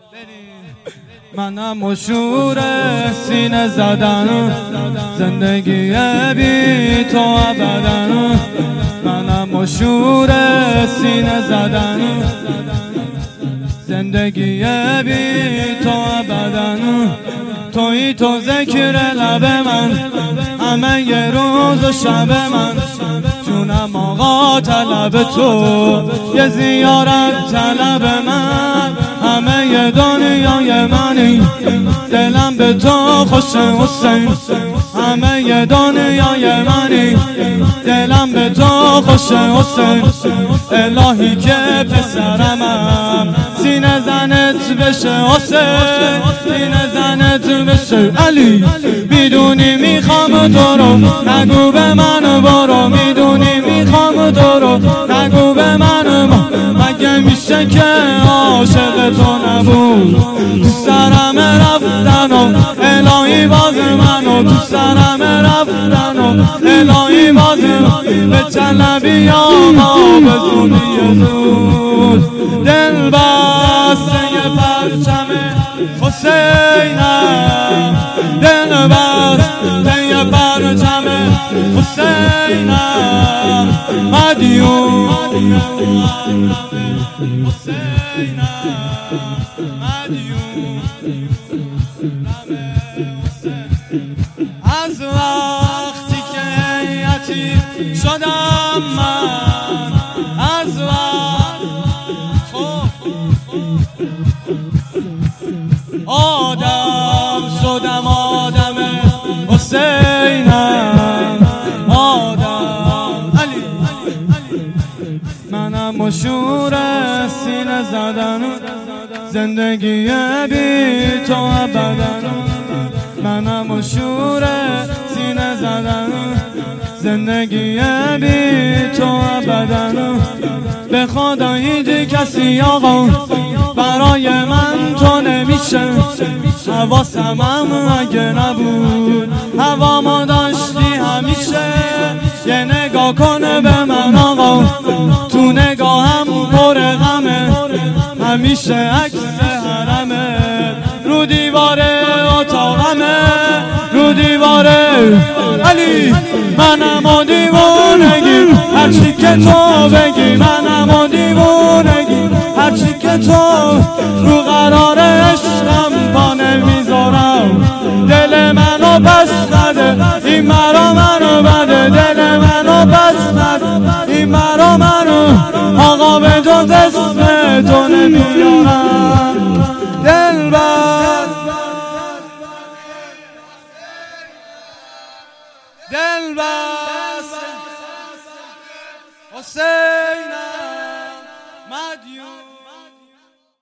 منم مشهور سینه زدن، زندگی بی تو ابدا. منم مشهور سینه زدن، زندگی بی تو ابدا. تویی تو ذکر لب من، همه ی روز و شب من. جونم آقا طلب تو، یه زیارت طلب من. همه ی دنیای منی، دلم به تو خوش حسین. همه ی دنیای منی، دلم به تو خوش حسین. الهی که پسرمم سینه زنت بشه حسین، سینه زنت بشه علی. میدونی میخوام تو رو، نگو به من برو. میدونی میخوام تو رو، نگو به من مگه میشه که عاشق تو نبود. تو سرم رفتن و الهی باز منو، تو سرم رفتن و الهی باز به طلبی آقا به زودی زود. دل بسته پرچم حسینم، دل بسته پرچم حسینم. مدیون حسینم، مدیون از وقتی که یتیم شدم من، از وقت آدم شدم، آدم حسینم، آدم علی. منم مشهور سینه زدن، زندگی بی تو ابدا. منم مشهور سینه زدن، زندگی بی تو ابدا. به خدا هیچ کسی آقا برای من تو نمیشه. حواسم اگه نبود هوامو داشتی همیشه. یه نگاه کنه به من آقا، تو نگاهم پر غمه. همیشه عکس حرمه رو دیوار اتاقمه، رو دیوار علی. منم و دیوونگی هرچی که تو بگی، منم و دیوونگی هرچی که تو. رو قرار عشقم پا نمیذارم، دل منو پس نده این مرا منو بده. دل منو پس نده این مرا منو، آقا به جز اسم تو نمیارم. دل بس دل بس حسینم، مدیون.